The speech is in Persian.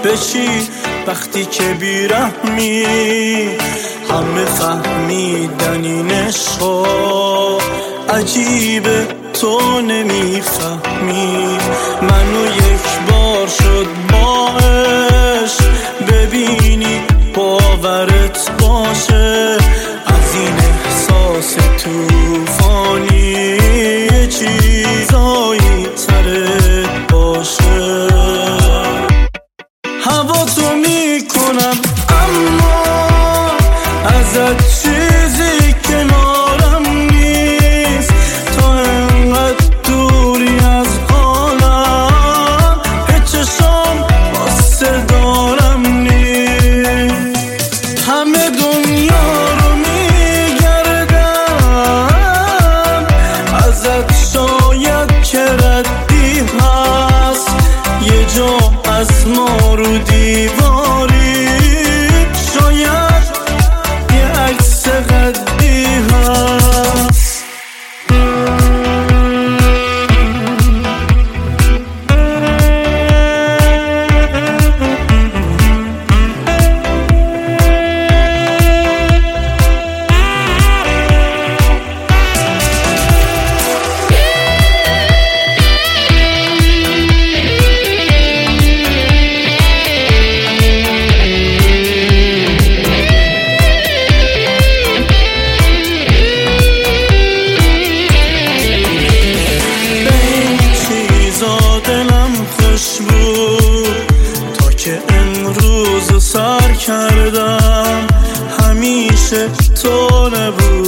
بشی وقتی که بیرحمی. همه فهمیدن این عشقا عجیبه تو نمیفهمی. منو یک بار شد باعث ببینی باورت باشه از این احساس توفانی یه چیزایی سرت باشه. هوا تو میکنم اما ازت چیزی کنارم نیست. تو انقدر دوری از حالم که چشام واسه دارم نیست. همه دنیا رو میگردم ازت شاید که ردی هست. یه جا از ما رو دیواری شاید یه عکس قدی هست. تا که امروز سر کردم همیشه تو نبود.